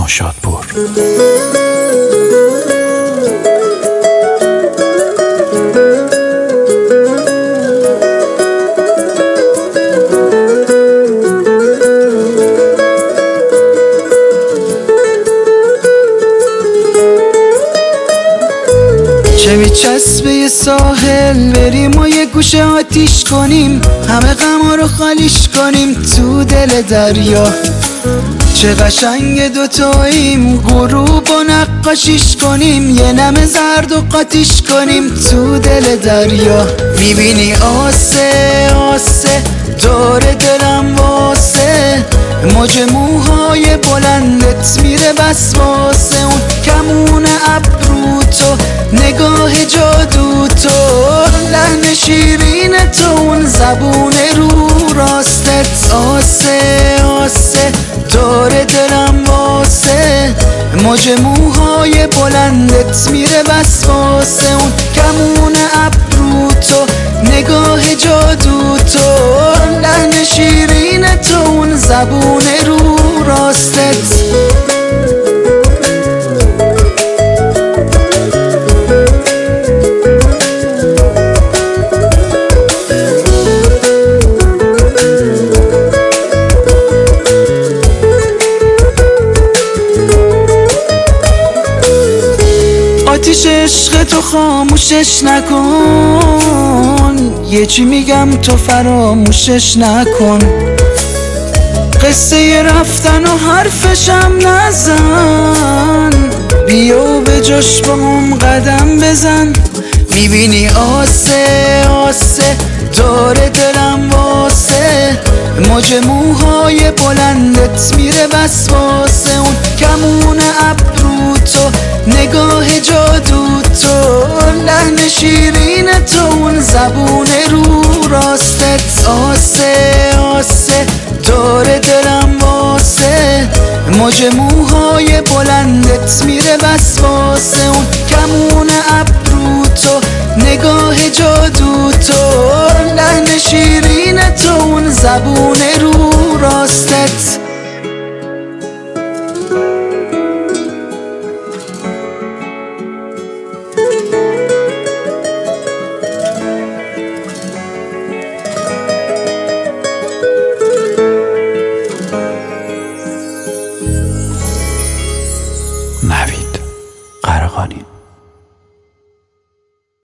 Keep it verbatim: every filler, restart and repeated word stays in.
نوشادپور. چه میچسبه یه ساحل بریم و یه گوشه آتیش کنیم، همه غما رو خالیش کنیم تو دل دریا. چه قشنگ دوتاییم غروب و نقاشیش کنیم، یه نم زرد و قاطیش کنیم تو دل دریا. میبینی آسه آسه دور دلم واسه، موج موهای بلندت میره بس واسه اون کمون ابرو تو، نگاه جادو تو، لحن شیرین تو، اون زبون رو راستت. آسه آسه دور دلم واسه، موج موهای بلندت میره بس واسه اون کمون ابرو تو، نگاه جادو تو، لحن شیرین تو، اون زبون رو راستت. آتیش عشق تو خاموشش نکن، یه چی میگم تو فراموشش نکن. قصه رفتن و حرفشم نزن، بیا و به جاش با هم قدم بزن. میبینی آسه آسه دور دلم واسه، موج موهای بلندت میره بس واسه اون کمون ابرو تو، نگاه جادو تو، لحن شیرین تو، اون زبون رو راستت. آسه آسه دور دلم واسه، موج موهای بلندت میره بس واسه اون کمون ابرو تو، نگاه جادو تو، لحن شیرین تو، اون زبون